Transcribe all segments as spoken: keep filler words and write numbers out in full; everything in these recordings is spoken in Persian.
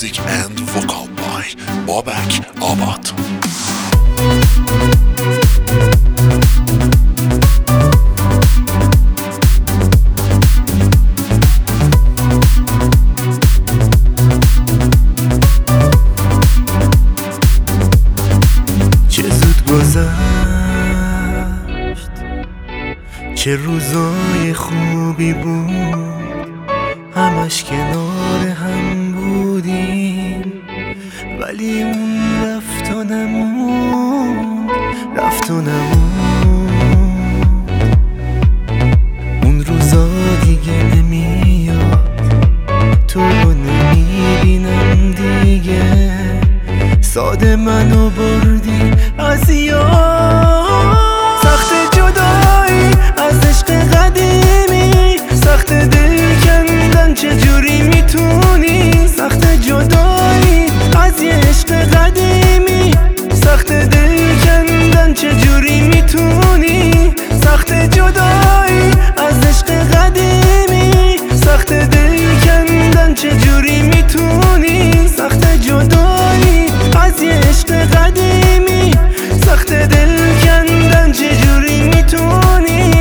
Music and vocal by Babak Abad. چه زود گذشت، چه روزای خوبی بود، همش کنار هم بودیم، ولی اون رفت و نمود، رفت و نمود. اون روزا دیگه نمیاد، تو رو نمیبینم دیگه، ساده منو بردی از یاد. سخت جدایی از عشق قدیمی، سخت دل کندن چجوری میتونی، سخت جدایی از یه عشق قدیمی، سخت دل کندن چجوری میتونی، سخت جدایی از عشق قدیمی، سخت دل کندن چجوری میتونی، سخت جدایی از یه عشق قدیمی، سخت دل کندن چجوری میتونی.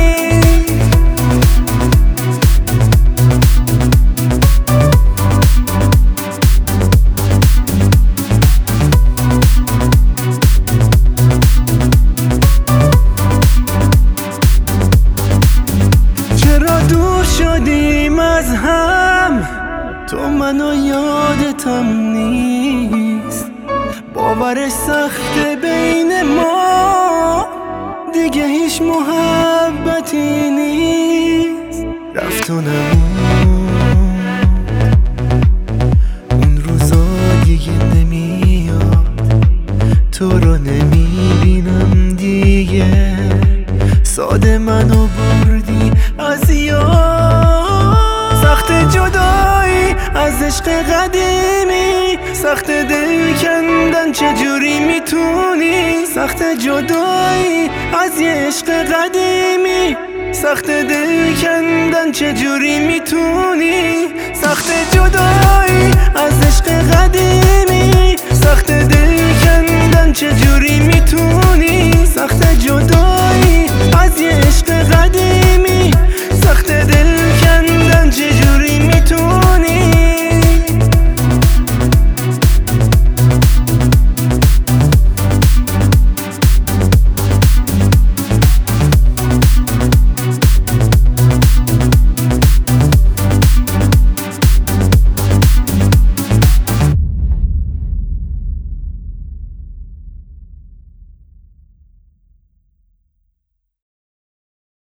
چرا دور شدیم از هم، تو منو یادتم نیست، باورش سخته بین ما دیگه هیچ محبتی نیست، رفت و نمود. اون روزا دیگه نمیاد، تو رو نمیبینم دیگه، ساده منو بردی از یاد. سخت جدایی از عشق قدیمی، سخت دل کندن چجوری میتونی، سخت جدایی از یه عشق قدیمی، سخت دل کندن چجوری میتونی، سخت جدایی از عشق قدیمی، سخت دل کندن چجوری میتونی.